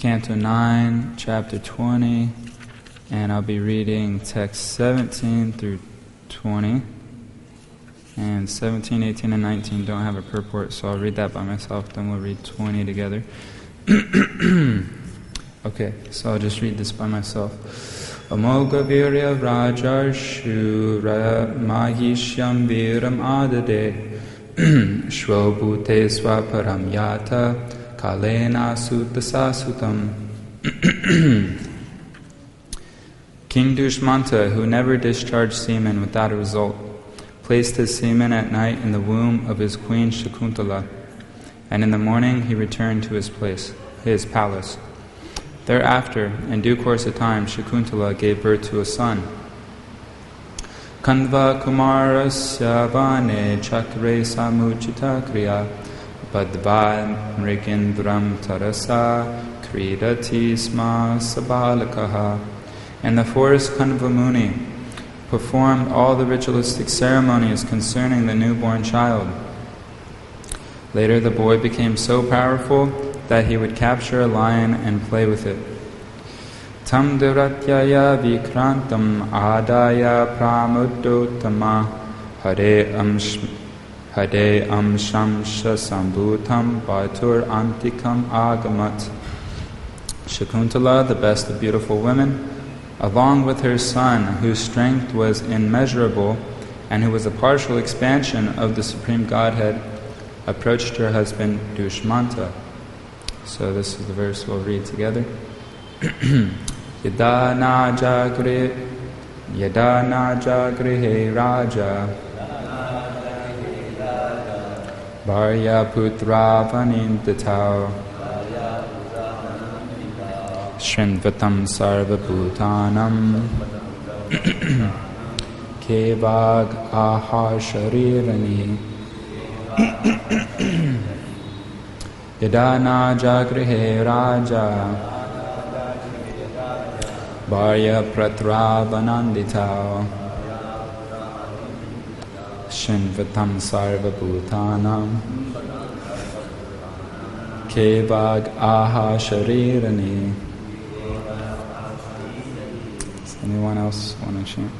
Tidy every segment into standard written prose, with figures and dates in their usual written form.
Canto 9, Chapter 20, and I'll be reading text 17 through 20. And 17, 18, and 19 don't have a purport, so I'll read that by myself, then we'll read 20 together. Okay, so I'll just read this by myself. Amoga virya rajar shura mahishyam viram adade shvobhute swaparam yata kalena sutasasutam. King Dushmanta, who never discharged semen without a result, placed his semen at night in the womb of his queen Shakuntala, and in the morning he returned to his palace. Thereafter, in due course of time, Shakuntala gave birth to a son. Kandva Kumarasya Vane Chakre Samuchita Kriya Badva Mrigindram Tarasa Kridati Sma Sabalakaha. And the forest Kandva Muni performed all the ritualistic ceremonies concerning the newborn child. Later the boy became so powerful that he would capture a lion and play with it. Tam duratyaya vikrantam adaya pramuddotama hare amshamsha sambhutam batur antikam agamat. Shakuntala, the best of beautiful women, along with her son, whose strength was immeasurable and who was a partial expansion of the Supreme Godhead, approached her husband Dushmanta. So this is the verse we'll read together. Yada na jagrihe raja Bharya putra vanintatau Shrinvatam sarva bhutanam Kevag aha sharirani Yada na jagrihe raja Bharya pratra vananditao Shinvatam sarva bhutanam Kevag aha sharirani. Does anyone else want to chant?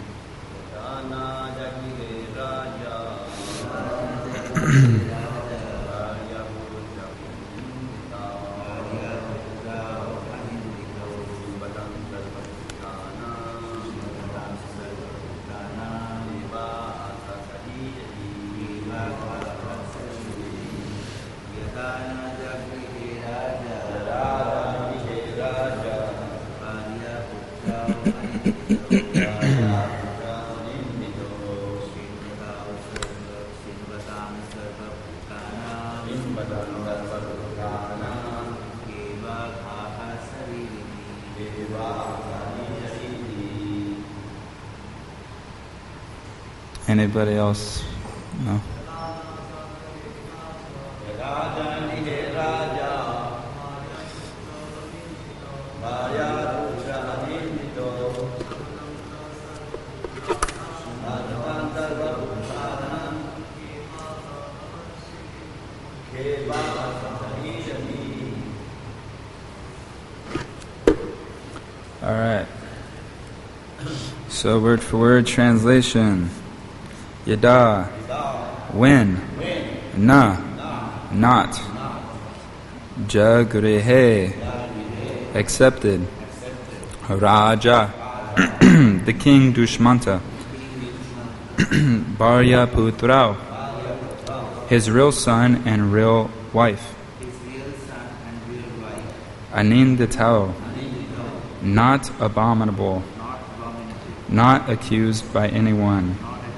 Anybody else? No? All right. So word for word translation. Yada, when, na, not, jagrihe, accepted, raja, the king Dushmanta, Bharya putrao, his real son and real wife, anindatao, not abominable, not accused by anyone,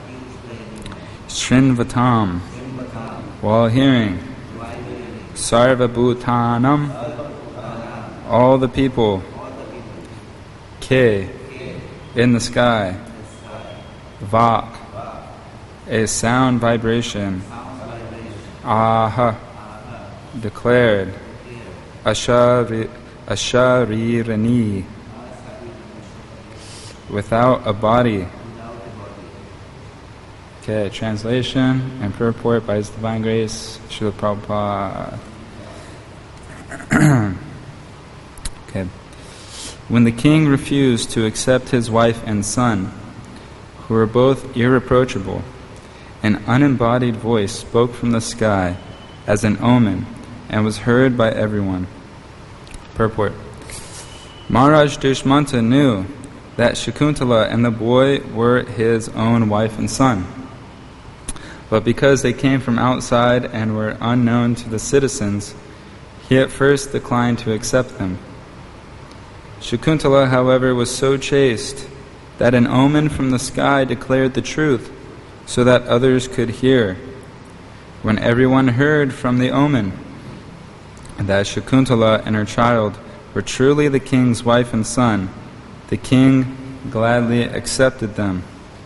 Shrinvatam, while hearing, Sarvabhutanam, all the people, Ke, in the sky, Vak, a sound vibration, Aha, declared, Asharirani, without a body. Okay, translation and purport by His Divine Grace, Srila Prabhupada. Okay. When the king refused to accept his wife and son, who were both irreproachable, an unembodied voice spoke from the sky as an omen and was heard by everyone. Purport. Maharaj Dushmanta knew that Shakuntala and the boy were his own wife and son. But because they came from outside and were unknown to the citizens, he at first declined to accept them. Shakuntala, however, was so chaste that an omen from the sky declared the truth so that others could hear. When everyone heard from the omen that Shakuntala and her child were truly the king's wife and son, the king gladly accepted them.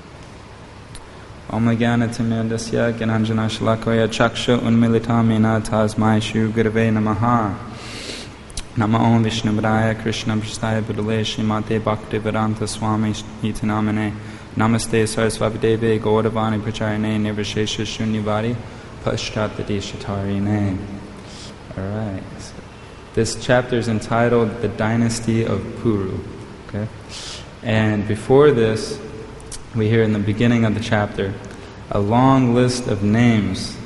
Om Jnana Timandasya Gyananjana Shalakaya Chaksha Unmilitamena Tasmai Shri Gurave Namaha. Nama Om Vishnubhadaya Krishna Prasthaya Budale Srimate Bhaktivedanta Swami Itinamane Namaste Saraswati Deve Gaudavani Pracharine Nirvishesha Shunyavadi Pashtatadeshatarine. Alright. This chapter is entitled The Dynasty of Puru. Okay? And before this, we hear in the beginning of the chapter a long list of names.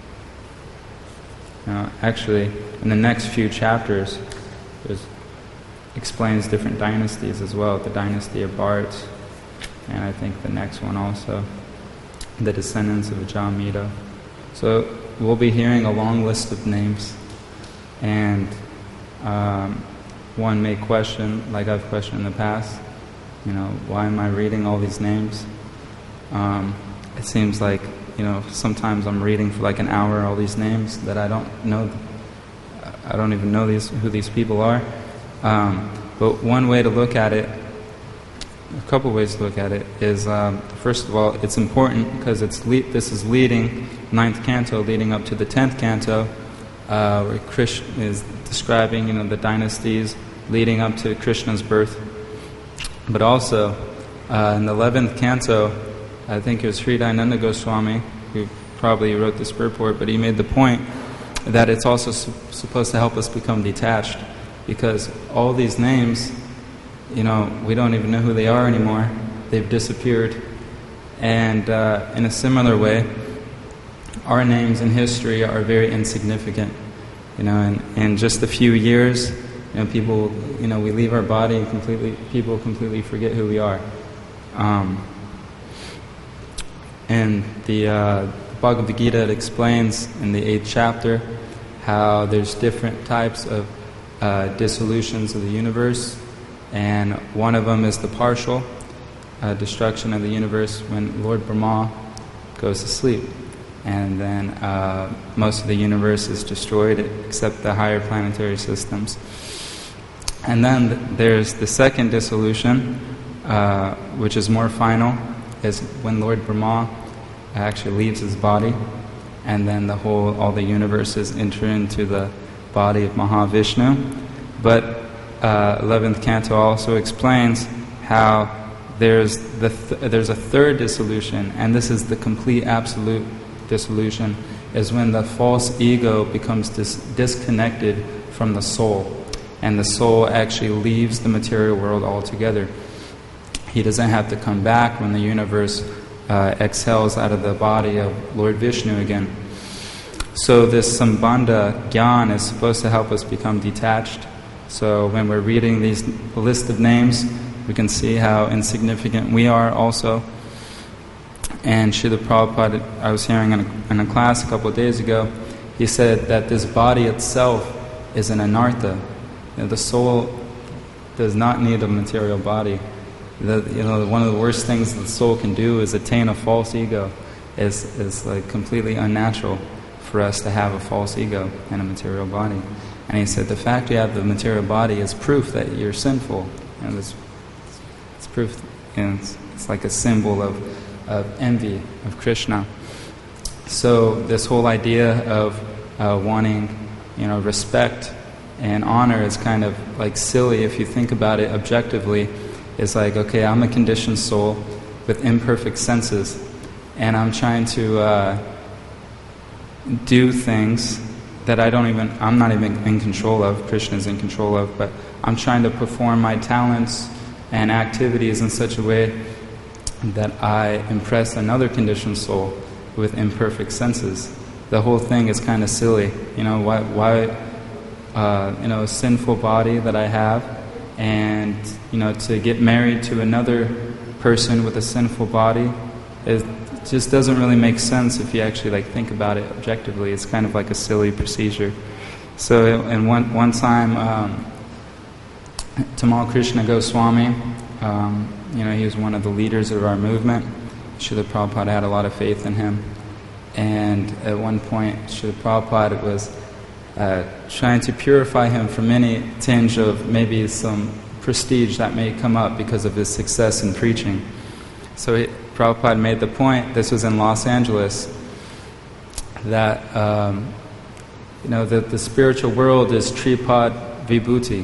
Now, actually, in the next few chapters, it explains different dynasties as well. The dynasty of Bharts, and I think the next one also, the descendants of Ajamita. So we'll be hearing a long list of names, and one may question, like I've questioned in the past, why am I reading all these names? It seems like, sometimes I'm reading for like an hour all these names that I don't know. I don't even know who these people are. But one way to look at it, a couple ways to look at it, is first of all, it's important because this is leading, 9th canto, leading up to the 10th canto, where Krishna is describing, the dynasties leading up to Krishna's birth. But also, in the 11th canto, I think it was Sri Dayananda Goswami who probably wrote this purport, but he made the point that it's also supposed to help us become detached, because all these names, we don't even know who they are anymore. They've disappeared. And in a similar way, our names in history are very insignificant. In just a few years, people, we leave our body and people completely forget who we are. And the Bhagavad Gita, it explains in the 8th chapter how there's different types of dissolutions of the universe, and one of them is the partial destruction of the universe when Lord Brahma goes to sleep, and then most of the universe is destroyed except the higher planetary systems. And then there's the second dissolution, which is more final, is when Lord Brahma actually leaves his body, and then all the universes enter into the body of Mahavishnu. But 11th canto also explains how there's a third dissolution, and this is the complete absolute dissolution, is when the false ego becomes disconnected from the soul, and the soul actually leaves the material world altogether. He doesn't have to come back when the universe exhales out of the body of Lord Vishnu again. So this Sambandha Gyan is supposed to help us become detached. So when we're reading these list of names, we can see how insignificant we are also. And Srila Prabhupada, I was hearing in a class a couple of days ago, he said that this body itself is an anartha. The soul does not need a material body. One of the worst things the soul can do is attain a false ego. Is like completely unnatural for us to have a false ego and a material body. And he said the fact you have the material body is proof that you're sinful. It's proof, it's like a symbol of envy of Krishna. So this whole idea of wanting, respect and honor is kind of like silly if you think about it objectively. It's like, okay, I'm a conditioned soul with imperfect senses, and I'm trying to do things that I'm not even in control of, Krishna is in control of, but I'm trying to perform my talents and activities in such a way that I impress another conditioned soul with imperfect senses. The whole thing is kind of silly. Why a sinful body that I have, and, to get married to another person with a sinful body, it just doesn't really make sense if you actually think about it objectively. It's kind of like a silly procedure. So, and one time, Tamal Krishna Goswami, he was one of the leaders of our movement. Srila Prabhupada had a lot of faith in him. And at one point, Srila Prabhupada was trying to purify him from any tinge of maybe some prestige that may come up because of his success in preaching. So Prabhupada made the point, this was in Los Angeles, that the spiritual world is Tripad Vibhuti.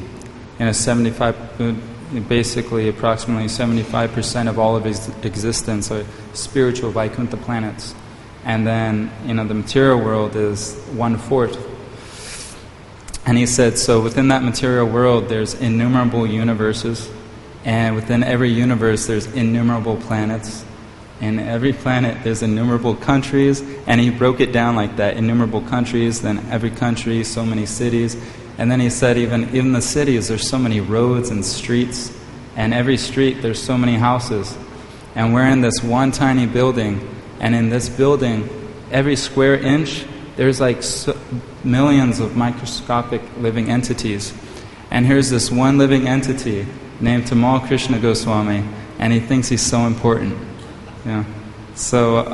Basically approximately 75% of all of his existence are spiritual Vaikuntha planets. And then, the material world is 1/4. And he said, so within that material world there's innumerable universes, and within every universe there's innumerable planets. In every planet there's innumerable countries, and he broke it down like that, innumerable countries, then every country, so many cities. And then he said even the cities, there's so many roads and streets, and every street there's so many houses. And we're in this one tiny building, and in this building, every square inch, there's millions of microscopic living entities. And here's this one living entity named Tamal Krishna Goswami, and he thinks he's so important. So,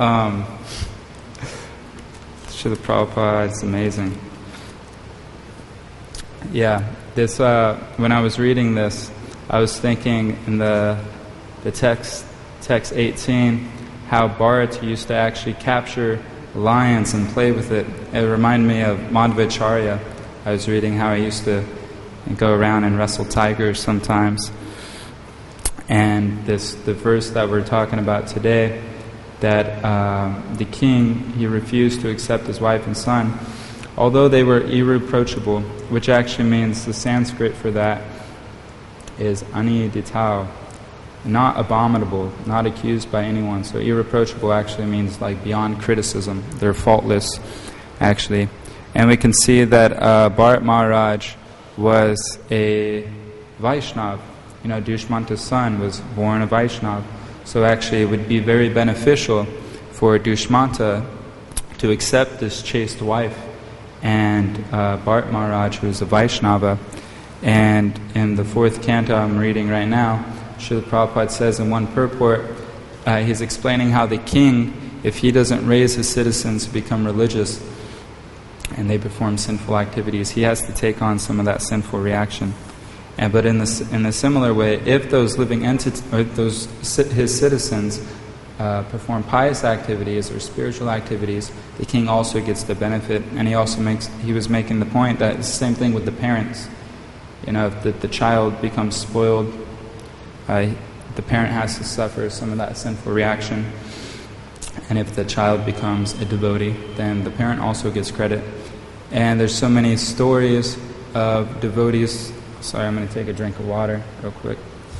Srila Prabhupada, it's amazing. Yeah, this when I was reading this, I was thinking in the text 18, how Bharata used to actually capture lions and play with it. It reminded me of Madhvacharya. I was reading how he used to go around and wrestle tigers sometimes. And the verse that we're talking about today, that the king, he refused to accept his wife and son, although they were irreproachable, which actually means, the Sanskrit for that is aniditao, not abominable, not accused by anyone. So irreproachable actually means beyond criticism. They're faultless, actually. And we can see that Bharat Maharaj was a Vaishnav. Dushmanta's son was born a Vaishnav. So actually it would be very beneficial for Dushmanta to accept this chaste wife. And Bharat Maharaj, who is a Vaishnava, and in the 4th canto I'm reading right now, Srila Prabhupada says in one purport, he's explaining how the king, if he doesn't raise his citizens to become religious and they perform sinful activities, he has to take on some of that sinful reaction. But in a similar way, if those living entities, or his citizens, perform pious activities or spiritual activities, the king also gets the benefit. And he was making the point that it's the same thing with the parents. If the child becomes spoiled, the parent has to suffer some of that sinful reaction. And if the child becomes a devotee, then the parent also gets credit. And there's so many stories of devotees. Sorry, I'm going to take a drink of water real quick.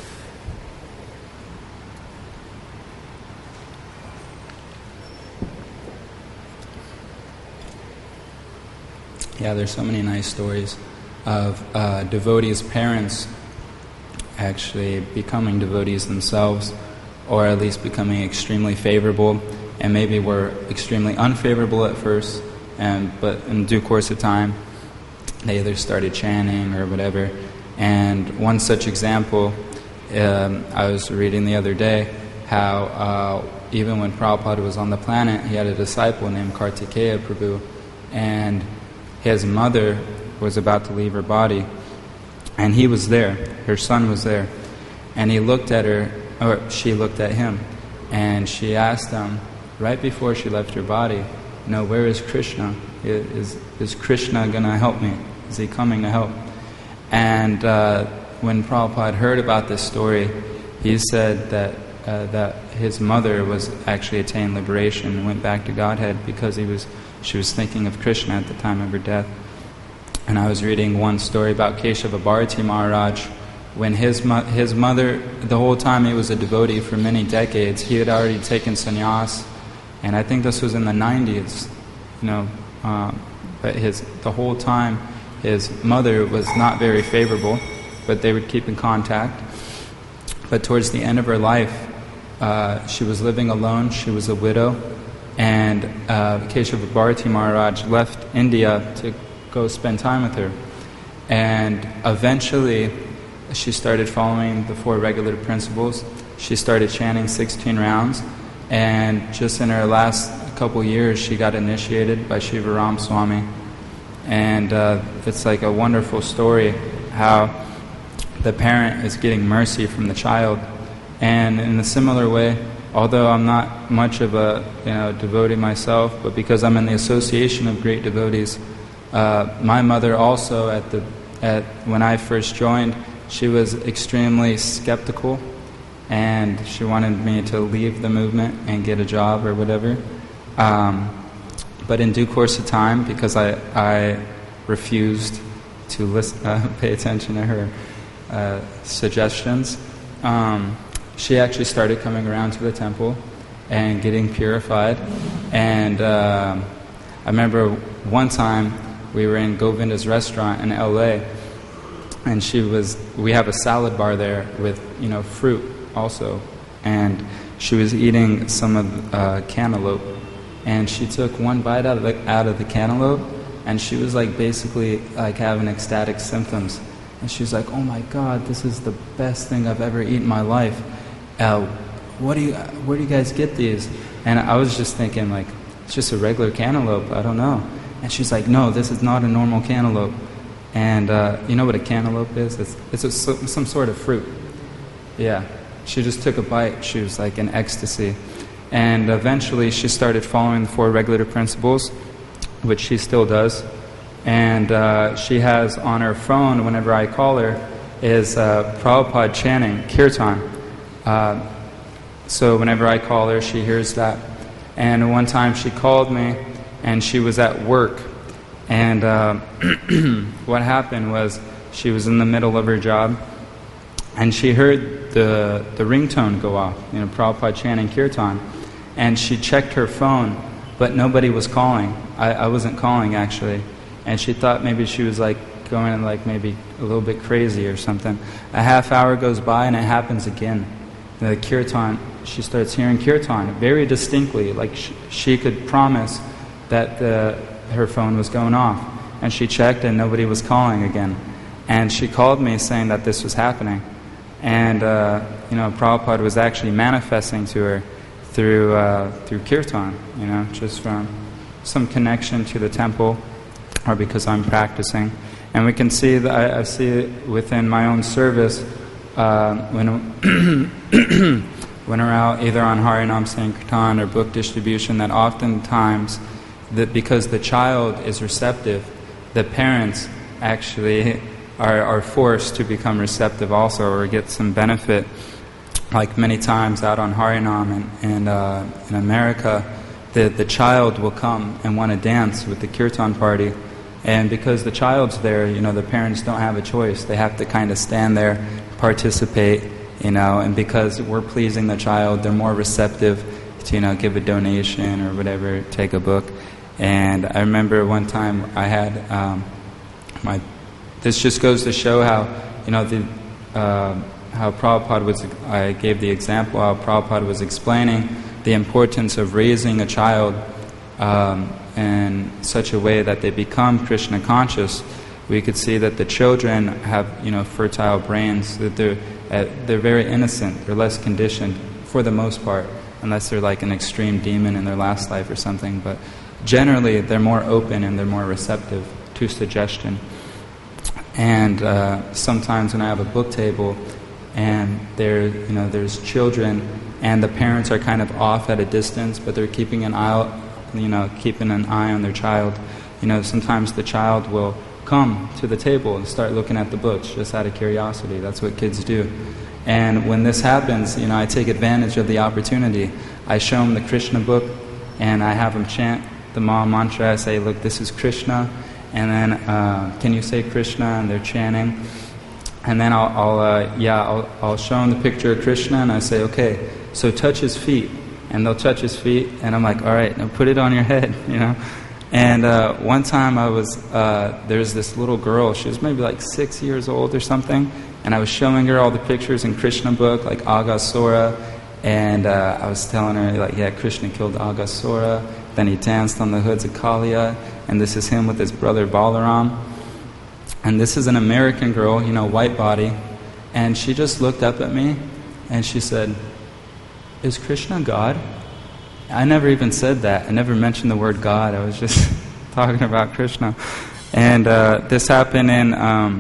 Yeah, there's so many nice stories of devotees' parents actually becoming devotees themselves, or at least becoming extremely favorable, and maybe were extremely unfavorable at first, but in due course of time, they either started chanting or whatever. And one such example, I was reading the other day, how even when Prabhupada was on the planet, he had a disciple named Kartikeya Prabhu, and his mother was about to leave her body, and he was there, her son was there, and he looked at her, or she looked at him, and she asked him, right before she left her body, where is Krishna? Is Krishna going to help me? Is he coming to help? And when Prabhupada heard about this story, he said that his mother was actually attained liberation and went back to Godhead because he was she was thinking of Krishna at the time of her death. And I was reading one story about Keshava Bharati Maharaj. When his mother, the whole time he was a devotee for many decades, he had already taken sannyas, and I think this was in the 90s, but the whole time his mother was not very favorable, but they would keep in contact. But towards the end of her life, she was living alone, she was a widow, and Keshava Bharati Maharaj left India to go spend time with her. And eventually, she started following the 4 regulative principles. She started chanting 16 rounds, and just in her last couple years, she got initiated by Shiva Ram Swami. And it's like a wonderful story how the parent is getting mercy from the child. And in a similar way, although I'm not much of a devotee myself, but because I'm in the association of great devotees, my mother also when I first joined, she was extremely skeptical, and she wanted me to leave the movement and get a job or whatever. But in due course of time, because I refused to pay attention to her suggestions, she actually started coming around to the temple and getting purified. And I remember one time we were in Govinda's restaurant in LA, and we have a salad bar there with fruit also, and she was eating some of cantaloupe, and she took one bite out of the cantaloupe, and she was basically having ecstatic symptoms, and she was like, "Oh my God, this is the best thing I've ever eaten in my life. Where do you guys get these?" And I was just thinking it's just a regular cantaloupe, I don't know. And she's like, "No, this is not a normal cantaloupe." And you know what a cantaloupe is? It's some sort of fruit. Yeah. She just took a bite. She was in ecstasy. And eventually she started following the 4 regulative principles, which she still does. And she has on her phone, whenever I call her, is Prabhupada chanting kirtan. So whenever I call her, she hears that. And one time she called me, and she was at work. And what happened was she was in the middle of her job, and she heard the ringtone go off, Prabhupada chanting kirtan, and she checked her phone, but nobody was calling. I wasn't calling, actually, and she thought maybe she was going maybe a little bit crazy or something. A half hour goes by, and it happens again. The kirtan, she starts hearing kirtan very distinctly, she could promise that her phone was going off. And she checked, and nobody was calling again. And she called me saying that this was happening. And Prabhupada was actually manifesting to her through kirtan, just from some connection to the temple, or because I'm practicing. And we can see that I see it within my own service when we're out either on Harinam Sankirtan or book distribution, that oftentimes that because the child is receptive, the parents actually are forced to become receptive also, or get some benefit. Many times out on Harinam and in America, the child will come and want to dance with the kirtan party, and because the child's there, the parents don't have a choice. They have to kind of stand there, participate, and because we're pleasing the child, they're more receptive to give a donation or whatever, take a book. And I remember one time I had this just goes to show how how Prabhupada was. I gave the example how Prabhupada was explaining the importance of raising a child in such a way that they become Krishna conscious. We could see that the children have fertile brains, that they're very innocent, they're less conditioned for the most part, unless they're an extreme demon in their last life or something. But generally, they're more open and they're more receptive to suggestion. And sometimes when I have a book table and there's children and the parents are kind of off at a distance, but they're keeping an eye on their child. Sometimes the child will come to the table and start looking at the books just out of curiosity. That's what kids do. And when this happens, I take advantage of the opportunity. I show them the Krishna book, and I have them chant the Maha Mantra, I say, look, this is Krishna, and then can you say Krishna? And they're chanting. And then I'll show them the picture of Krishna, and I say, okay, so touch his feet. And they'll touch his feet, and I'm like, all right, now put it on your head, And one time there was this little girl, she was maybe like 6 years old or something, and I was showing her all the pictures in Krishna book, like Aghasura, and I was telling her, like, yeah, Krishna killed Aghasura, then he danced on the hoods of Kaliya, and this is him with his brother Balaram. And this is an American girl, white body, and she just looked up at me, and she said, is Krishna God? I never even said that. I never mentioned the word God. I was just talking about Krishna. And this happened in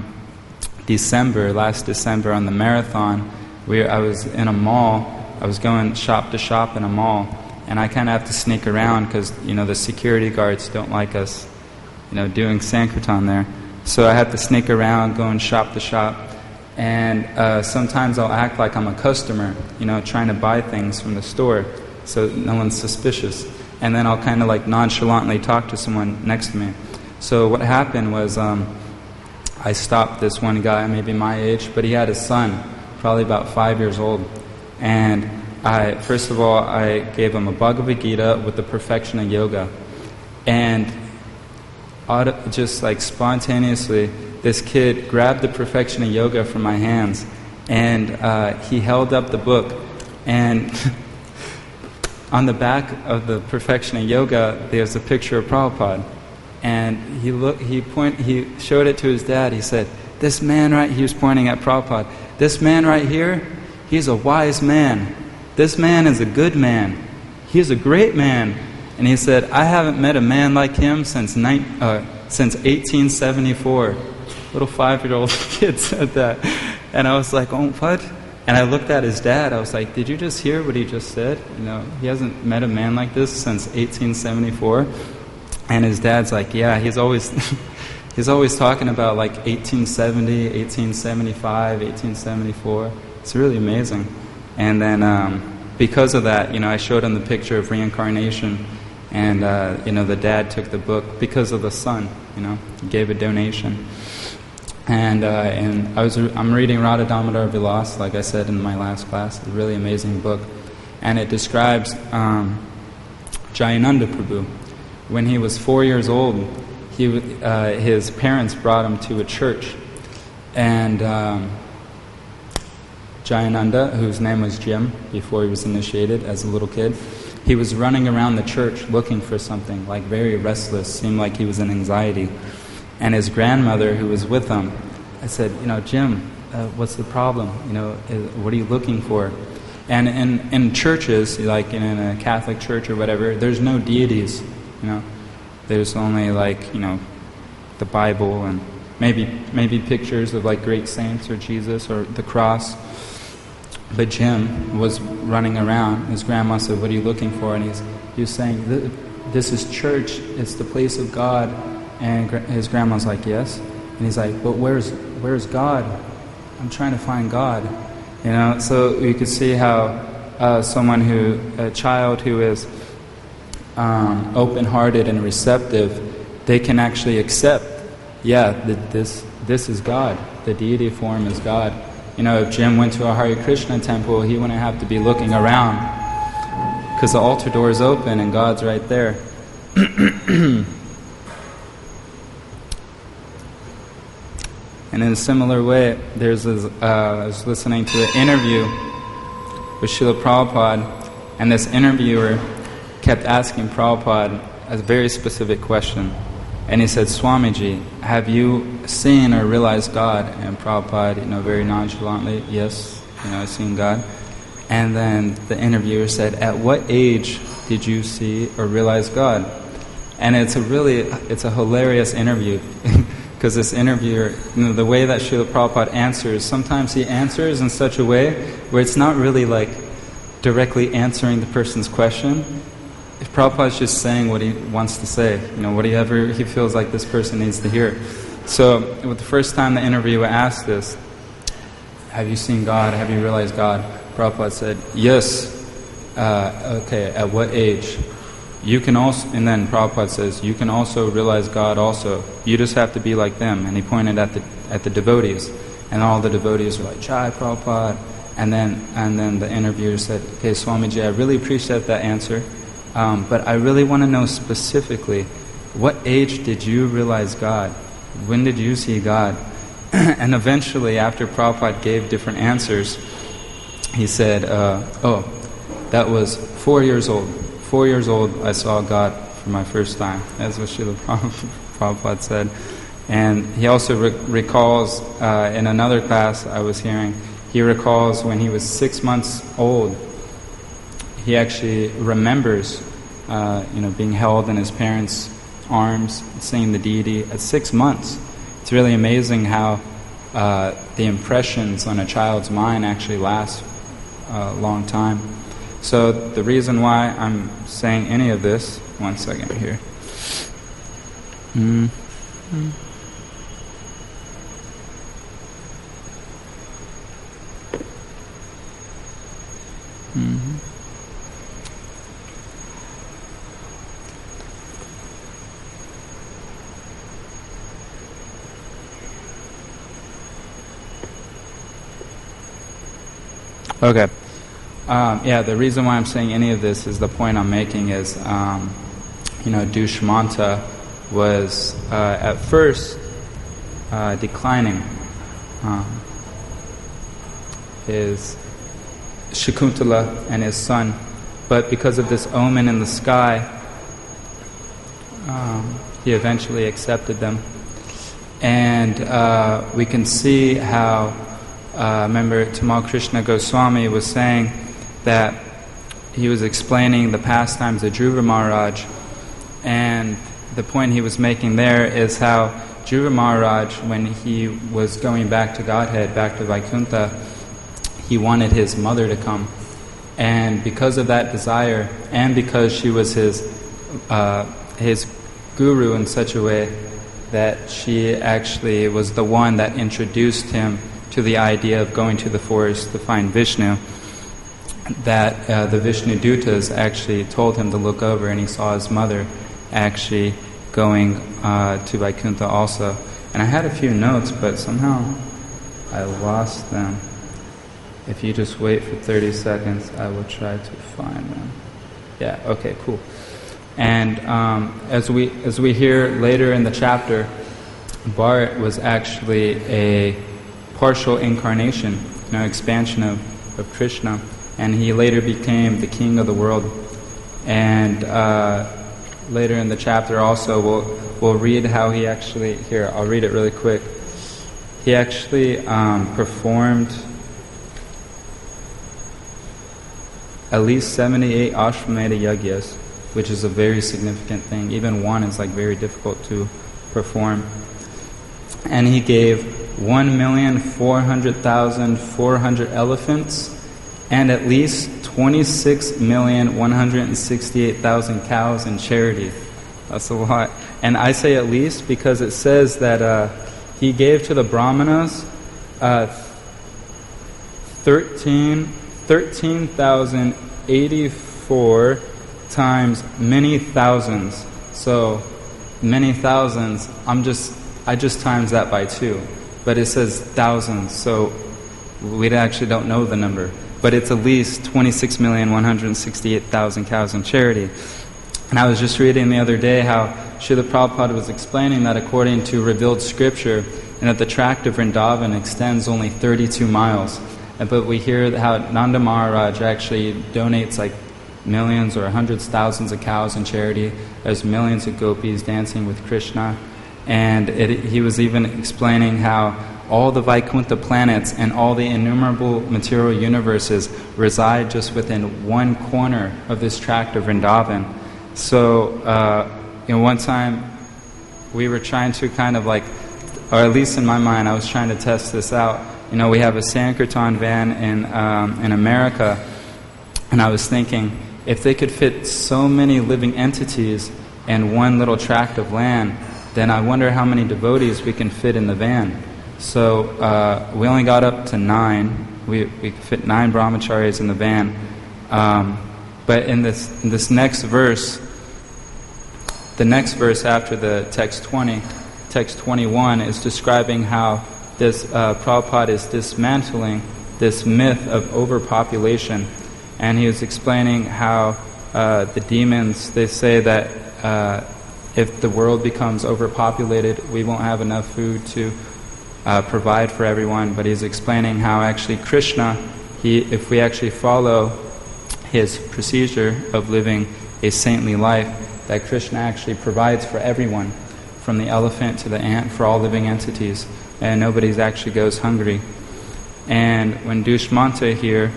last December on the marathon. I was in a mall. I was going shop to shop in a mall. And I kind of have to sneak around because, the security guards don't like us, doing Sankirtan there. So I have to sneak around, going shop to shop. And sometimes I'll act like I'm a customer, trying to buy things from the store so no one's suspicious. And then I'll kind of like nonchalantly talk to someone next to me. So what happened was I stopped this one guy, maybe my age, but he had a son, probably about 5 years old. And first of all, I gave him a Bhagavad Gita with the perfection of yoga. And just like spontaneously, this kid grabbed the perfection of yoga from my hands, and he held up the book, and on the back of the perfection of yoga there's a picture of Prabhupada, and he showed it to his dad. He said, this man he was pointing at Prabhupada, this man right here, he's a wise man, this man is a good man, he's a great man. And he said, I haven't met a man like him since 1874. Little 5-year-old kid said that. And I was like, oh, what? And I looked at his dad. I was like, did you just hear what he just said? He hasn't met a man like this since 1874. And his dad's like, yeah, he's always talking about like 1870, 1875, 1874. It's really amazing. And then because of that, I showed him the picture of reincarnation. And, the dad took the book because of the son, he gave a donation. And I'm reading Radha Damodar Vilas, like I said in my last class, a really amazing book. And it describes Jayananda Prabhu. When he was 4 years old, his parents brought him to a church. And Jayananda, whose name was Jim before he was initiated as a little kid, he was running around the church looking for something, like very restless, seemed like he was in anxiety. And his grandmother, who was with him, I said, Jim, what's the problem? What are you looking for? And in churches, like in a Catholic church or whatever, there's no deities, There's only the Bible and maybe pictures of like great saints or Jesus or the cross. But Jim was running around. His grandma said, what are you looking for? And he was saying, this is church. It's the place of God. And his grandma's like, yes. And he's like, but where's God? I'm trying to find God. So you could see how a child who is open-hearted and receptive, they can actually accept, this is God. The deity form is God. If Jim went to a Hare Krishna temple, he wouldn't have to be looking around because the altar door is open and God's right there. And in a similar way, I was listening to an interview with Srila Prabhupada, and this interviewer kept asking Prabhupada a very specific question. And he said, Swamiji, have you seen or realized God? And Prabhupada, very nonchalantly, yes, I've seen God. And then the interviewer said, at what age did you see or realize God? And it's a hilarious interview. Because this interviewer, the way that Srila Prabhupada answers, sometimes he answers in such a way where it's not really like directly answering the person's question. If Prabhupada's just saying what he wants to say, whatever he feels like this person needs to hear. So, with the first time the interviewer asked this, have you seen God? Have you realized God? Prabhupada said, yes. Okay, at what age? you can also, and then Prabhupada says, you can also realize God also. You just have to be like them. And he pointed at the devotees. And all the devotees were like, Jai Prabhupada. And then the interviewer said, okay, Swamiji, I really appreciate that answer. But I really want to know specifically, what age did you realize God? When did you see God? And eventually, after Prabhupada gave different answers, he said, that was 4 years old. 4 years old, I saw God for my first time. That's what Srila Prabhupada said. And he also recalls, in another class I was hearing, he recalls when he was 6 months old, he actually remembers being held in his parents' arms, seeing the deity at 6 months. It's really amazing how the impressions on a child's mind actually last a long time. So the reason why I'm saying any of this, one second here. Okay. The reason why I'm saying any of this is the point I'm making is, Dushmanta was at first declining his Shakuntala and his son, but because of this omen in the sky, he eventually accepted them. And we can see how, remember Tamal Krishna Goswami was saying that he was explaining the pastimes of Dhruva Maharaj, and the point he was making there is how Dhruva Maharaj, when he was going back to Godhead, back to Vaikuntha, he wanted his mother to come. And because of that desire, and because she was his guru in such a way that she actually was the one that introduced him to the idea of going to the forest to find Vishnu, that the Vishnu Dutas actually told him to look over, and he saw his mother actually going to Vaikuntha also. And I had a few notes, but somehow I lost them. If you just wait for 30 seconds, I will try to find them. Yeah, okay, cool. And as we hear later in the chapter, Bharat was actually a partial incarnation, expansion of Krishna, and he later became the king of the world. And later in the chapter also we'll read how he actually, here, I'll read it really quick. He actually performed at least 78 Ashwamedha Yagyas, which is a very significant thing. Even one is very difficult to perform. And he gave 1,400,400 elephants and at least 26,168,000 cows in charity. That's a lot. And I say at least because it says that he gave to the Brahmanas 13,084 times many thousands. So many thousands, I just times that by 2. But it says thousands, so we actually don't know the number. But it's at least 26,168,000 cows in charity. And I was just reading the other day how Srila Prabhupada was explaining that according to revealed scripture, and that the tract of Vrindavan extends only 32 miles. But we hear how Nanda Maharaj actually donates millions or hundreds, thousands of cows in charity. There's millions of gopis dancing with Krishna. And he was even explaining how all the Vaikuntha planets and all the innumerable material universes reside just within one corner of this tract of Vrindavan. So, one time we were trying to or at least in my mind, I was trying to test this out. We have a Sankirtan van in America, and I was thinking, if they could fit so many living entities in one little tract of land, then I wonder how many devotees we can fit in the van. So we only got up to 9. We could fit 9 brahmacharis in the van. But in this next verse, the next verse after the text 20, text 21, is describing how this Prabhupada is dismantling this myth of overpopulation. And he was explaining how the demons, they say that if the world becomes overpopulated, we won't have enough food to provide for everyone. But he's explaining how actually Krishna, if we actually follow his procedure of living a saintly life, that Krishna actually provides for everyone, from the elephant to the ant, for all living entities, and nobody actually goes hungry. And when Dushmanta here,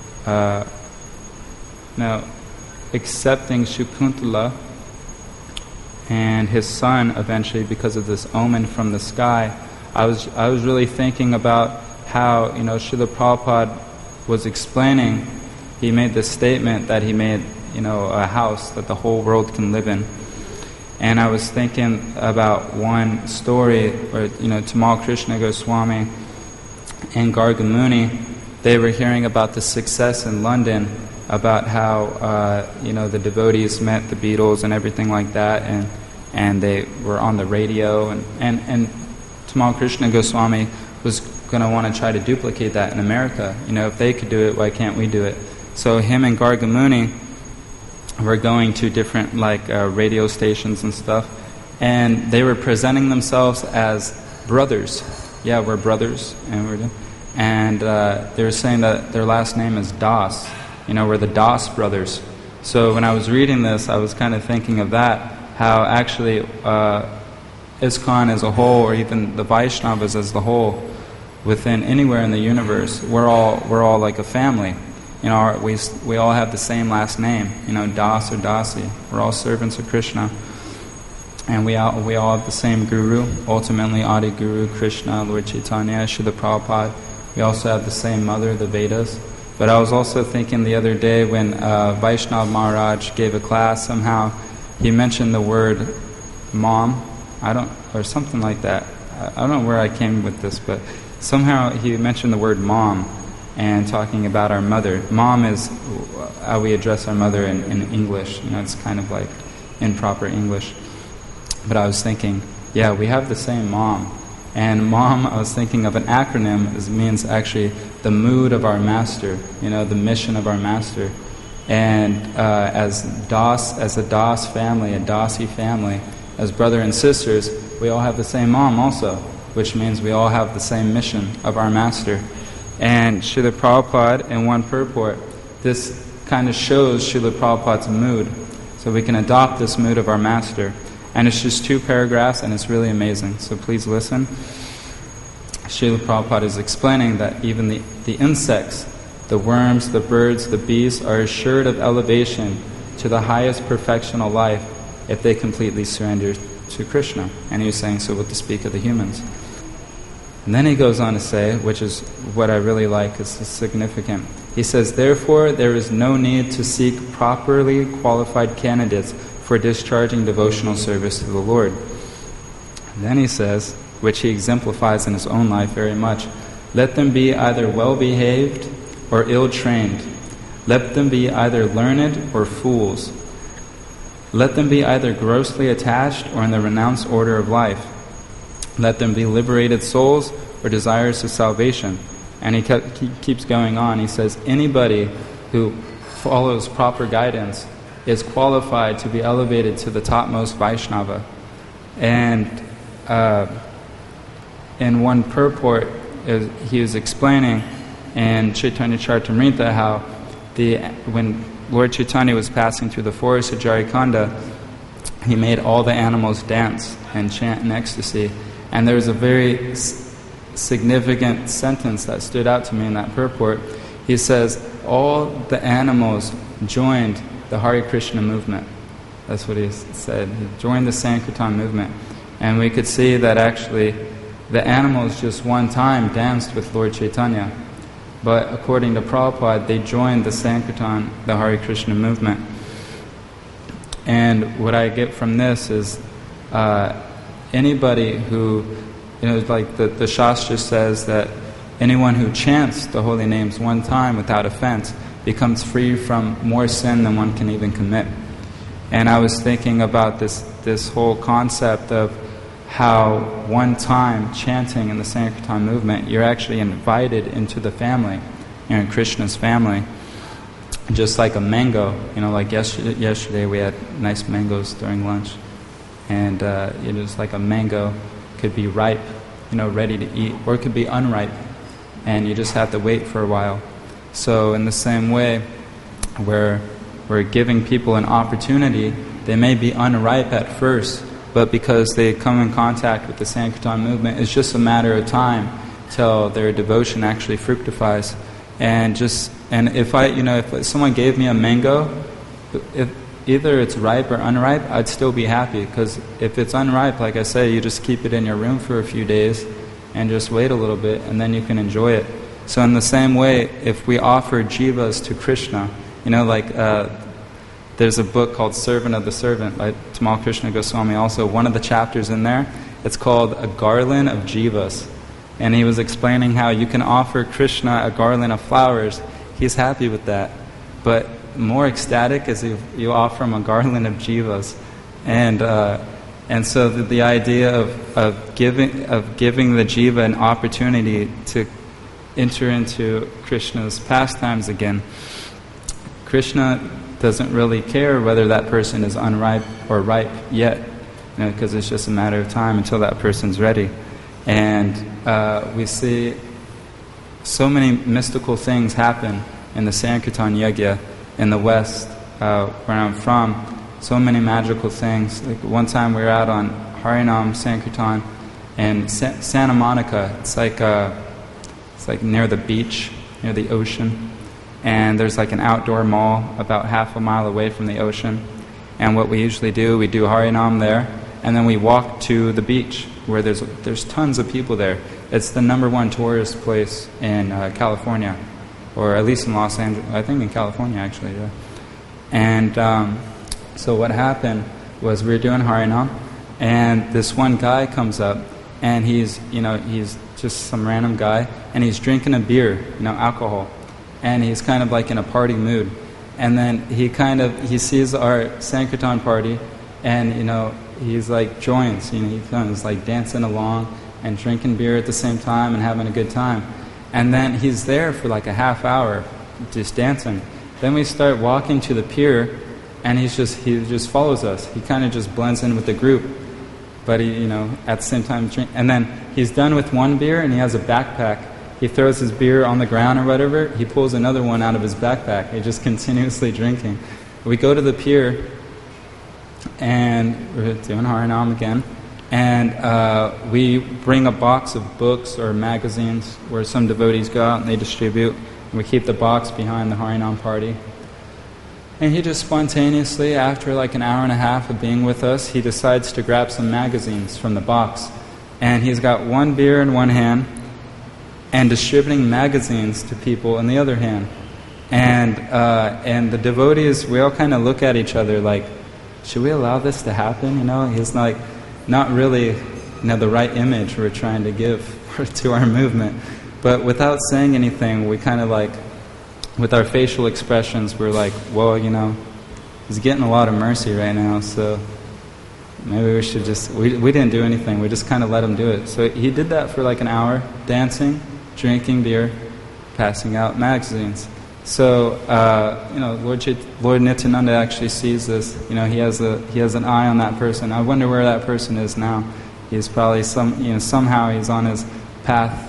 accepting Shakuntala and his son eventually because of this omen from the sky, I was really thinking about how, Srila Prabhupada was explaining. He made this statement that he made, a house that the whole world can live in. And I was thinking about one story where, Tamal Krishna Goswami and Gargamuni, they were hearing about the success in London, about how, the devotees met the Beatles and everything like that, and they were on the radio, and Tamal Krishna Goswami was going to want to try to duplicate that in America. If they could do it, why can't we do it? So him and Gargamuni were going to different radio stations and stuff, and they were presenting themselves as brothers. Yeah, we're brothers, and they were saying that their last name is Das. We're the Das brothers. So when I was reading this, I was kind of thinking of that, how actually ISKCON as a whole, or even the Vaishnavas as the whole, within anywhere in the universe, we're all like a family. We all have the same last name, Das or Dasi. We're all servants of Krishna. And we all have the same Guru, ultimately Adi Guru, Krishna, Lord Chaitanya, Srila Prabhupada. We also have the same mother, the Vedas. But I was also thinking the other day when Vaishnav Maharaj gave a class, somehow he mentioned the word mom, or something like that. I don't know where I came with this, but somehow he mentioned the word mom, and talking about our mother. Mom is how we address our mother in English. It's kind of like improper English. But I was thinking, yeah, we have the same mom. And mom, I was thinking of an acronym. It means actually the mood of our master, the mission of our master. And as a Das family, a Dasi family, as brother and sisters, we all have the same mom also, which means we all have the same mission of our master. And Srila Prabhupada, in one purport, this kind of shows Srila Prabhupada's mood. So we can adopt this mood of our master. And it's just 2 paragraphs, and it's really amazing. So please listen. Srila Prabhupada is explaining that even the insects, the worms, the birds, the beasts are assured of elevation to the highest perfectional life if they completely surrender to Krishna. And he was saying, so what to speak of the humans. And then he goes on to say, which is what I really like, is significant. He says, therefore, there is no need to seek properly qualified candidates for discharging devotional service to the Lord. And then he says, which he exemplifies in his own life very much, let them be either well-behaved or ill-trained. Let them be either learned or fools. Let them be either grossly attached or in the renounced order of life. Let them be liberated souls or desirous of salvation. And he keeps going on. He says, anybody who follows proper guidance is qualified to be elevated to the topmost Vaishnava. And in one purport, he was explaining in Chaitanya Charitamrita how when Lord Chaitanya was passing through the forest of Jarikhanda, he made all the animals dance and chant in ecstasy. And there was a very significant sentence that stood out to me in that purport. He says, all the animals joined the Hare Krishna movement. That's what he said. He joined the Sankirtan movement. And we could see that actually the animals just one time danced with Lord Chaitanya. But according to Prabhupada, they joined the Sankirtan, the Hare Krishna movement. And what I get from this is anybody who, like the Shastra says that anyone who chants the holy names one time without offense becomes free from more sin than one can even commit. And I was thinking about this whole concept of how one time chanting in the Sankirtan movement, you're actually invited into the family. You're in Krishna's family. Just like a mango, like yesterday we had nice mangoes during lunch. And it's like a mango could be ripe, ready to eat, or it could be unripe. And you just have to wait for a while. So in the same way, where we're giving people an opportunity, they may be unripe at first, but because they come in contact with the Sankirtan movement, it's just a matter of time till their devotion actually fructifies. And if someone gave me a mango, if either it's ripe or unripe, I'd still be happy, because if it's unripe, like I say, you just keep it in your room for a few days and just wait a little bit, and then you can enjoy it. So in the same way, if we offer jivas to Krishna, there's a book called Servant of the Servant by Tamal Krishna Goswami also. One of the chapters in there, it's called A Garland of Jivas. And he was explaining how you can offer Krishna a garland of flowers. He's happy with that. But more ecstatic is if you offer him a garland of jivas. And so the idea of giving the jiva an opportunity to enter into Krishna's pastimes again. Krishna doesn't really care whether that person is unripe or ripe yet, because it's just a matter of time until that person's ready. And we see so many mystical things happen in the Sankirtan Yajna in the West, where I'm from. So many magical things. Like one time we were out on Harinam Sankirtan in Santa Monica. It's like near the beach, near the ocean. And there's like an outdoor mall about half a mile away from the ocean. And what we usually do, we do Harinam there, and then we walk to the beach where there's tons of people there. It's the #1 tourist place in California, or at least in Los Angeles. I think in California actually. Yeah. And so what happened was we were doing Harinam, and this one guy comes up, and he's just some random guy, and he's drinking a beer, alcohol. And he's kind of like in a party mood. And then he sees our Sankirtan party, and he's like joins, he comes like dancing along and drinking beer at the same time and having a good time. And then he's there for like a half hour just dancing. Then we start walking to the pier, and he just follows us. He kind of just blends in with the group, but he at the same time drink. And then he's done with one beer, and he has a backpack. He throws his beer on the ground or whatever. He pulls another one out of his backpack. He's just continuously drinking. We go to the pier, and we're doing Harinam again. And we bring a box of books or magazines where some devotees go out and they distribute. And we keep the box behind the Harinam party. And he just spontaneously, after like an hour and a half of being with us, he decides to grab some magazines from the box. And he's got one beer in one hand, and distributing magazines to people in the other hand. And the devotees, we all kind of look at each other like, should we allow this to happen? He's like, not really the right image we're trying to give to our movement. But without saying anything, we kind of like, with our facial expressions, we're like, well, he's getting a lot of mercy right now, so maybe we should just, we didn't do anything, we just kind of let him do it. So he did that for like an hour, dancing, drinking beer, passing out magazines. So, Lord Nityananda actually sees this. He has an eye on that person. I wonder where that person is now. He's probably somehow he's on his path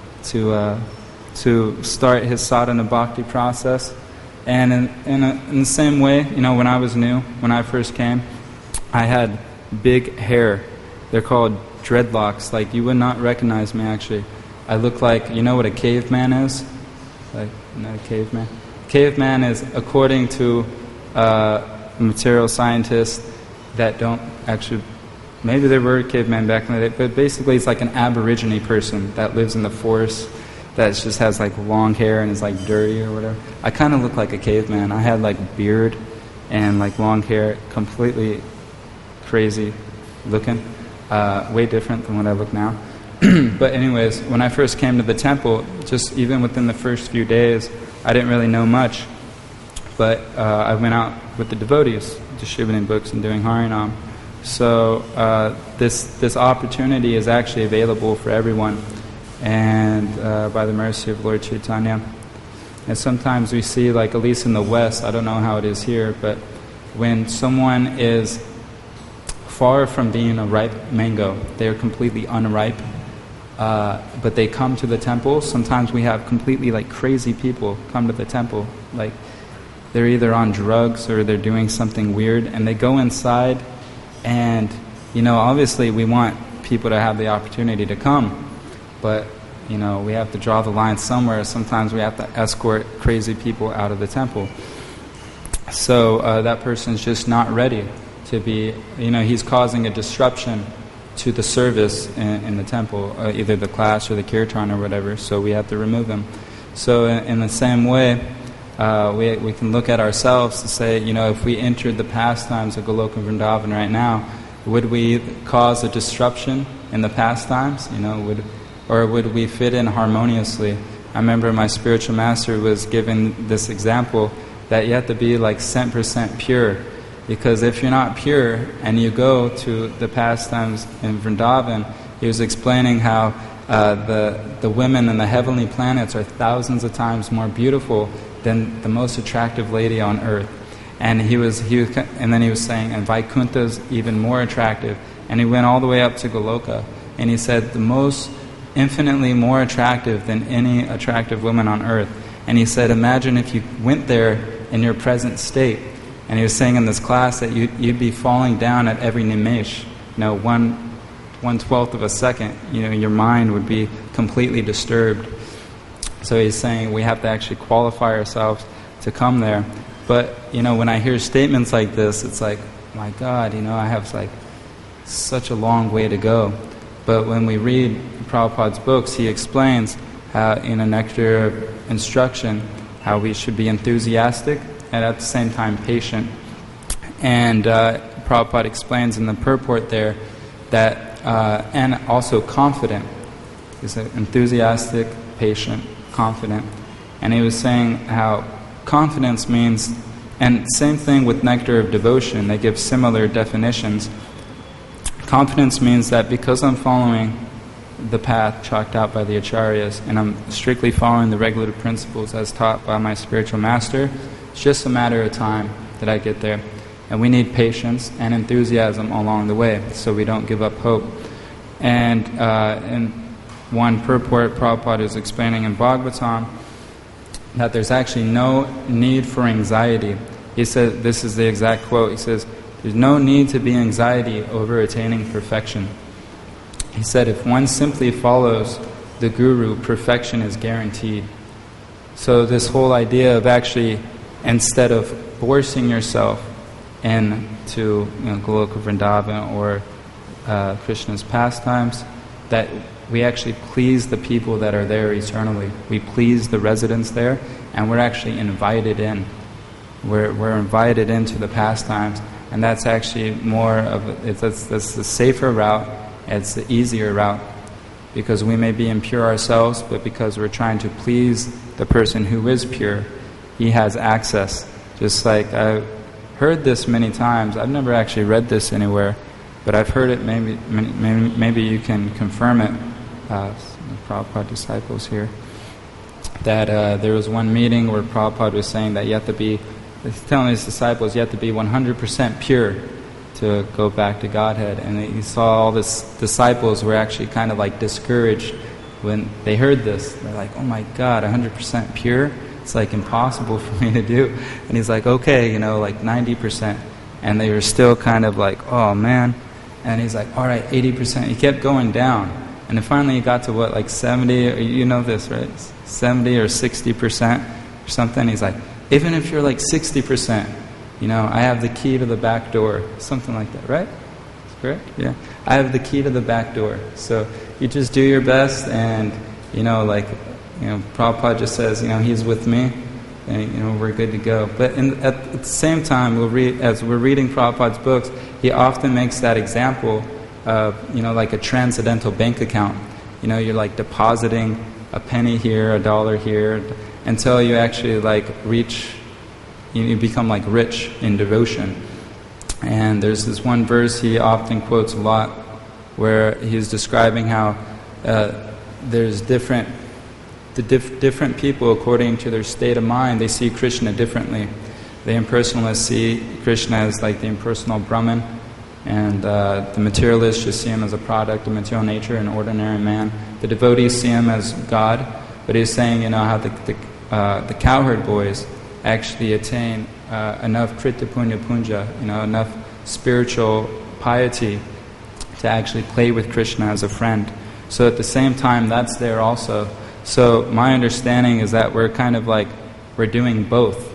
to start his sadhana bhakti process. And in the same way, when I was new, when I first came, I had big hair. They're called dreadlocks. Like, you would not recognize me actually. I look like, what a caveman is? Like, a caveman? Caveman is, according to material scientists that don't actually, maybe there were cavemen back in the day, but basically it's like an aborigine person that lives in the forest that just has like long hair and is like dirty or whatever. I kind of look like a caveman. I had like beard and like long hair, completely crazy looking, way different than what I look now. But anyways, when I first came to the temple, just even within the first few days, I didn't really know much. But I went out with the devotees, distributing books and doing Harinam. So this opportunity is actually available for everyone, and by the mercy of Lord Chaitanya. And sometimes we see, like at least in the West, I don't know how it is here, but when someone is far from being a ripe mango, they are completely unripe, but they come to the temple. Sometimes we have completely like crazy people come to the temple, like they're either on drugs or they're doing something weird, and they go inside, and obviously we want people to have the opportunity to come, but we have to draw the line somewhere. Sometimes we have to escort crazy people out of the temple. So that person's just not ready to be, he's causing a disruption to the service in the temple, either the class or the kirtan or whatever, so we have to remove him. So in the same way, we can look at ourselves to say, if we entered the pastimes of Goloka Vrindavan right now, would we cause a disruption in the pastimes? Or would we fit in harmoniously? I remember my spiritual master was giving this example that you have to be like 100% pure, because if you're not pure and you go to the pastimes in Vrindavan, he was explaining how the women in the heavenly planets are thousands of times more beautiful than the most attractive lady on earth. And then he was saying, and Vaikuntha's even more attractive. And he went all the way up to Goloka, and he said the most infinitely more attractive than any attractive woman on earth. And he said, imagine if you went there in your present state. And he was saying in this class that you'd be falling down at every nimesh, 1/12 of a second. Your mind would be completely disturbed. So he's saying we have to actually qualify ourselves to come there. But when I hear statements like this, it's like, my God, I have like such a long way to go. But when we read Prabhupada's books, he explains how, in a nectar of instruction, how we should be enthusiastic and at the same time patient. And Prabhupada explains in the purport there that, and also confident. He said enthusiastic, patient, confident. And he was saying how confidence means, and same thing with nectar of devotion, they give similar definitions. Confidence means that because I'm following the path chalked out by the acharyas, and I'm strictly following the regulative principles as taught by my spiritual master, it's just a matter of time that I get there. And we need patience and enthusiasm along the way, so we don't give up hope. And in one purport, Prabhupada is explaining in Bhagavatam that there's actually no need for anxiety. He said, this is the exact quote, he says, there's no need to be anxiety over attaining perfection. He said, if one simply follows the Guru, perfection is guaranteed. So this whole idea of actually, instead of forcing yourself into Goloka Vrindavan or Krishna's pastimes, that we actually please the people that are there eternally. We please the residents there, and we're actually invited in. We're invited into the pastimes, and that's actually more of that's the safer route. It's the easier route, because we may be impure ourselves, but because we're trying to please the person who is pure, he has access. Just like I've heard this many times. I've never actually read this anywhere, but I've heard it. Maybe you can confirm it. Prabhupada disciples here, that there was one meeting where Prabhupada was saying that he's telling his disciples you have to be 100% pure to go back to Godhead. And he saw all these disciples were actually kind of like discouraged when they heard this. They're like, oh my God, 100% pure? It's like impossible for me to do. And he's like, okay, like 90%. And they were still kind of like, oh man. And he's like, all right, 80%. He kept going down. And then finally he got to what, like 70, you know this, right? 70 or 60% or something. He's like, even if you're like 60%, I have the key to the back door. Something like that, right? That's correct? Yeah. I have the key to the back door. So you just do your best, and, Prabhupada just says, he's with me, and, we're good to go. But at the same time, as we're reading Prabhupada's books, he often makes that example of, like a transcendental bank account. You're like depositing a penny here, a dollar here, until you actually like reach, you become like rich in devotion. And there's this one verse he often quotes a lot where he's describing how there's different people, according to their state of mind, they see Krishna differently. The impersonalists see Krishna as like the impersonal Brahman, and the materialists just see him as a product of material nature, an ordinary man. The devotees see him as God. But he's saying, how the cowherd boys actually attain enough krita punya punja, enough spiritual piety to actually play with Krishna as a friend. So at the same time, that's there also. So my understanding is that we're kind of like, we're doing both.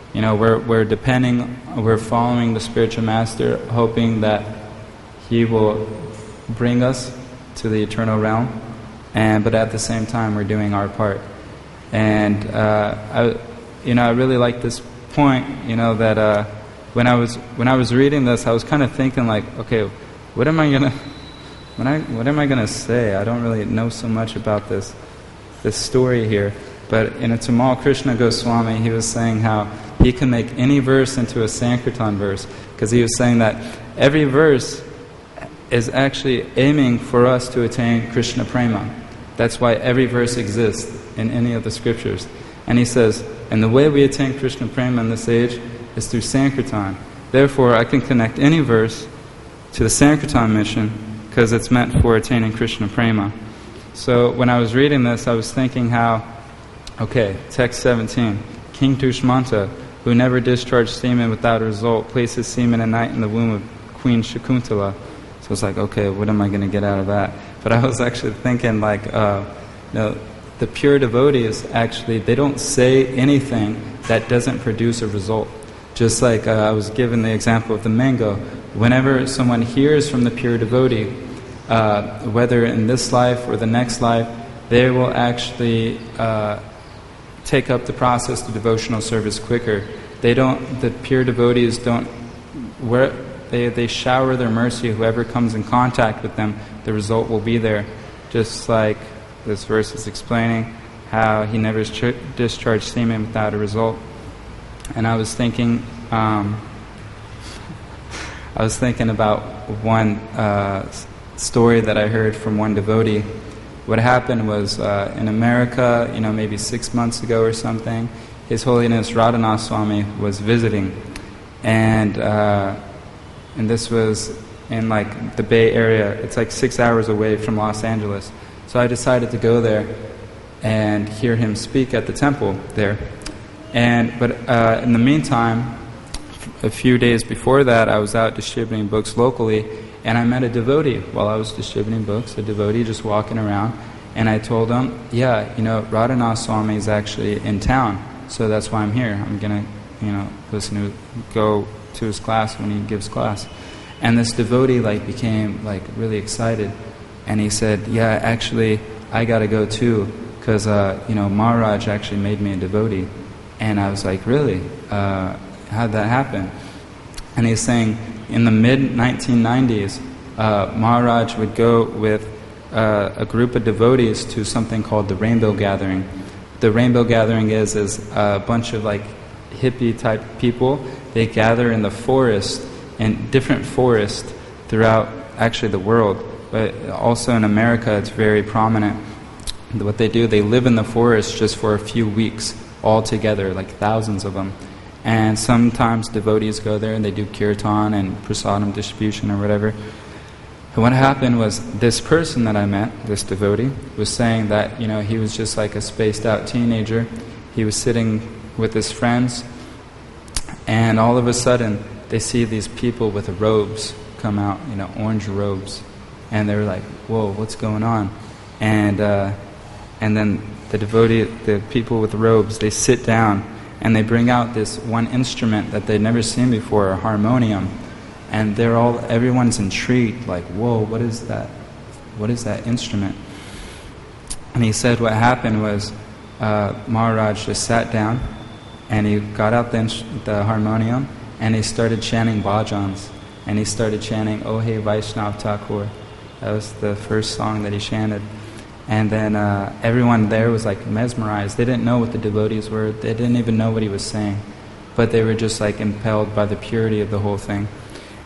We're following the spiritual master, hoping that he will bring us to the eternal realm, but at the same time we're doing our part. And I really like this point. That when I was reading this, I was kind of thinking like, okay, what am I gonna say? I don't really know so much about this story here. But in a Tamal Krishna Goswami, he was saying how he can make any verse into a Sankirtan verse, because he was saying that every verse is actually aiming for us to attain Krishna Prema. That's why every verse exists in any of the scriptures. And he says, and the way we attain Krishna Prema in this age is through Sankirtan. Therefore, I can connect any verse to the Sankirtan mission because it's meant for attaining Krishna Prema. So when I was reading this, I was thinking how, text 17, King Dushmanta, who never discharged semen without a result, places semen at night in the womb of Queen Shakuntala. So it's like, okay, what am I going to get out of that? But I was actually thinking like, the pure devotees actually, they don't say anything that doesn't produce a result. Just like I was given the example of the mango. Whenever someone hears from the pure devotee, whether in this life or the next life, they will actually take up the process of devotional service quicker. The pure devotees they shower their mercy. Whoever comes in contact with them, the result will be there. Just like this verse is explaining how he never discharged semen without a result. And I was thinking about one story that I heard from one devotee. What happened was in America, maybe 6 months ago or something, His Holiness Radhanath Swami was visiting, and this was in like the Bay Area. It's like 6 hours away from Los Angeles. So I decided to go there and hear him speak at the temple there. But in the meantime, a few days before that, I was out distributing books locally, and I met a devotee while I was distributing books, a devotee just walking around, and I told him, Radhanath Swami is actually in town, so that's why I'm here. I'm going to, go to his class when he gives class. And this devotee became really excited, and he said, actually, I got to go too, because, Maharaj actually made me a devotee. And I was like, really? How'd that happen? And he's saying, in the mid-1990s, Maharaj would go with a group of devotees to something called the Rainbow Gathering. The Rainbow Gathering is a bunch of hippie-type people. They gather in the forest, in different forests throughout actually the world, but also in America it's very prominent. What they do, they live in the forest just for a few weeks all together, thousands of them. And sometimes devotees go there and they do kirtan and prasadam distribution or whatever. And what happened was this person that I met, this devotee, was saying that, he was just like a spaced out teenager. He was sitting with his friends, and all of a sudden they see these people with robes come out, orange robes. And they were like, whoa, what's going on? And then the people with robes, they sit down and they bring out this one instrument that they'd never seen before, a harmonium. And everyone's intrigued, like, whoa, what is that? What is that instrument? And he said what happened was Maharaj just sat down and he got out the harmonium and he started chanting bhajans. And he started chanting, "Oh Hey Vaishnav Thakur." That was the first song that he chanted. And then everyone there was mesmerized. They didn't know what the devotees were. They didn't even know what he was saying. But they were just impelled by the purity of the whole thing.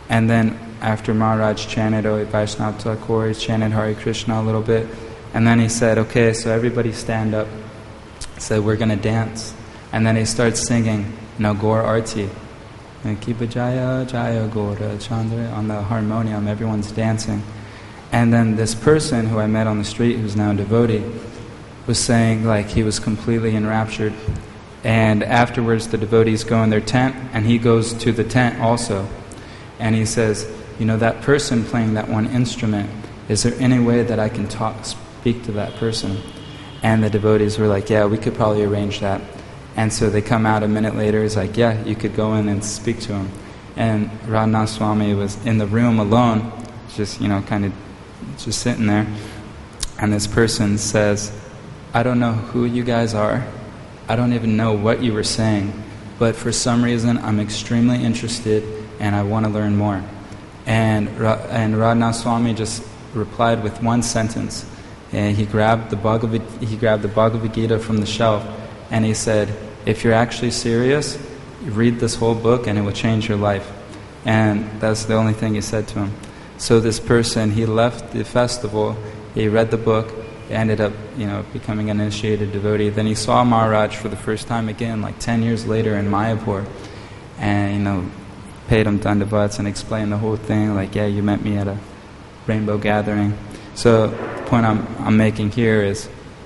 And then after Maharaj chanted Vaishnava Thakur, he chanted Hare Krishna a little bit, and then he said, okay, so everybody stand up. He said, we're going to dance. And then he starts singing, Gaur Arti. And Kiba Jaya, Jaya Gaura Chandra, on the harmonium, everyone's dancing. And then this person who I met on the street, who's now a devotee, was saying like he was completely enraptured. And afterwards the devotees go in their tent, and he goes to the tent also. And he says, that person playing that one instrument, is there any way that I can speak to that person? And the devotees were like, yeah, we could probably arrange that. And so they come out a minute later, he's like, yeah, you could go in and speak to him. And Radhanath Swami was in the room alone, just, kind of just sitting there. And this person says, I don't know who you guys are. I don't even know what you were saying. But for some reason, I'm extremely interested and I want to learn more. And Radhanath Swami just replied with one sentence. And he grabbed the Bhagavad Gita from the shelf, and he said, if you're actually serious, read this whole book and it will change your life. And that's the only thing he said to him. So this person, he left the festival, he read the book, ended up, becoming an initiated devotee. Then he saw Maharaj for the first time again, like 10 years later in Mayapur. And, paid him dandavats and explained the whole thing, like, yeah, you met me at a rainbow gathering. So the point I'm making here is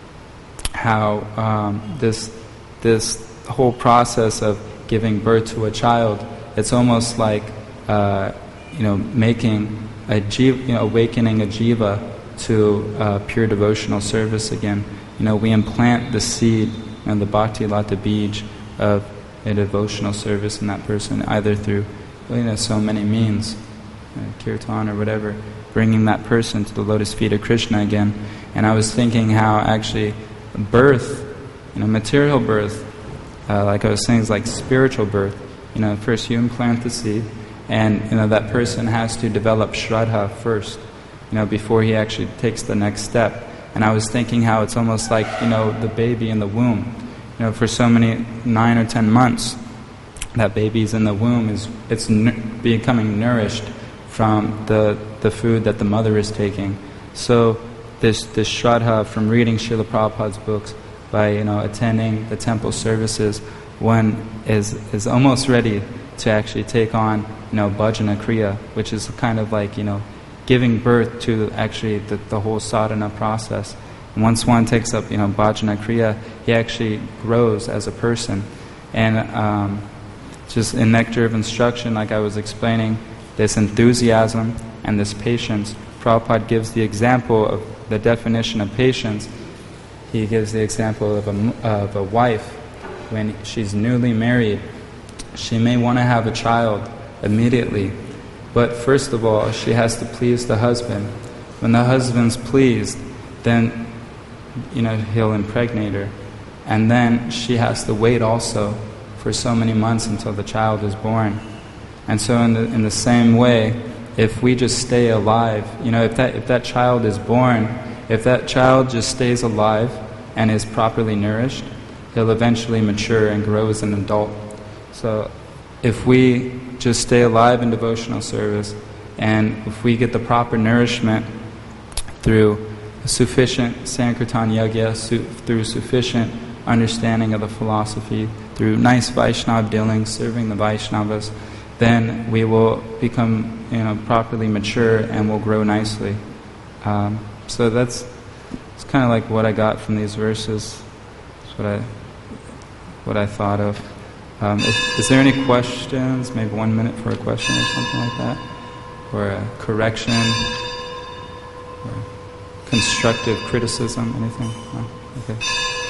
how this whole process of giving birth to a child, it's almost like making a jiva, awakening a jiva to pure devotional service again. We implant the seed and the bhakti lata bij of a devotional service in that person, either through so many means, kirtan or whatever, bringing that person to the lotus feet of Krishna again. And I was thinking how actually birth, material birth, like I was saying, is like spiritual birth. First you implant the seed, and that person has to develop shraddha first, before he actually takes the next step. And I was thinking how it's almost like the baby in the womb. For so many 9 or 10 months, that baby's in the womb it's becoming nourished from the food that the mother is taking. So this shraddha from reading Srila Prabhupada's books, by attending the temple services, one is almost ready to actually take on bhajana kriya, which is kind of like giving birth to actually the whole sadhana process. And once one takes up bhajana kriya, he actually grows as a person. And just in Nectar of Instruction, like I was explaining, this enthusiasm and this patience, Prabhupada gives the example of the definition of patience. He gives the example of a wife when she's newly married. She may want to have a child immediately, but first of all, she has to please the husband. When the husband's pleased, then he'll impregnate her, and then she has to wait also for so many months until the child is born. And so in the same way, if we just stay alive, if that child is born, if that child just stays alive and is properly nourished, he'll eventually mature and grow as an adult. So if we just stay alive in devotional service, and if we get the proper nourishment through sufficient Sankirtan Yajna, through sufficient understanding of the philosophy, through nice Vaishnava dealings, serving the Vaishnavas, then we will become properly mature and will grow nicely. So it's kind of like what I got from these verses. It's what I thought of. Is there any questions? Maybe 1 minute for a question or something like that, or a correction, or constructive criticism, anything? No? Okay.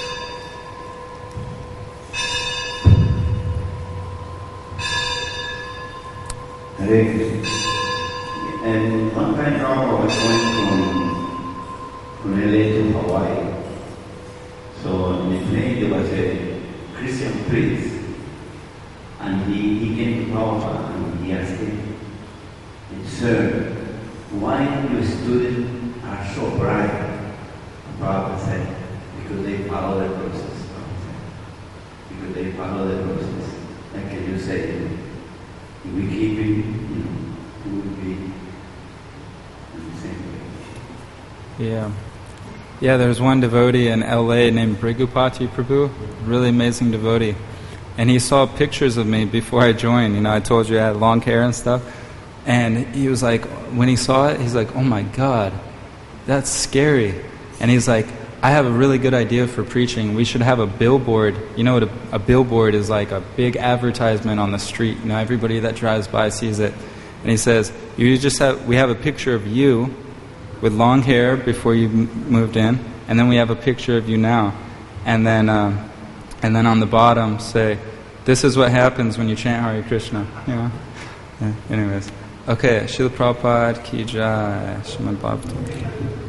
Hare Krishna. And one time I was going from LA to Hawaii. So in the plane there was a Christian priest, and he came to Prabhupada and he asked him, "Sir, why your students are so bright?" And Prabhupada said, "Because they follow the process." Because they follow the process. Like you say, we keep who would be in the same way. Yeah, there's one devotee in LA named Brigupati Prabhu, really amazing devotee. And he saw pictures of me before I joined. I told you I had long hair and stuff. And he was like, when he saw it, he's like, oh my God, that's scary. And he's like, I have a really good idea for preaching. We should have a billboard. You know what a billboard is like? A big advertisement on the street. Everybody that drives by sees it. And he says, we have a picture of you with long hair before you moved in, and then we have a picture of you now. And then on the bottom say, this is what happens when you chant Hare Krishna. Yeah, anyways. Okay, Srila Prabhupada Ki Jai, Srimad Bhagavatam.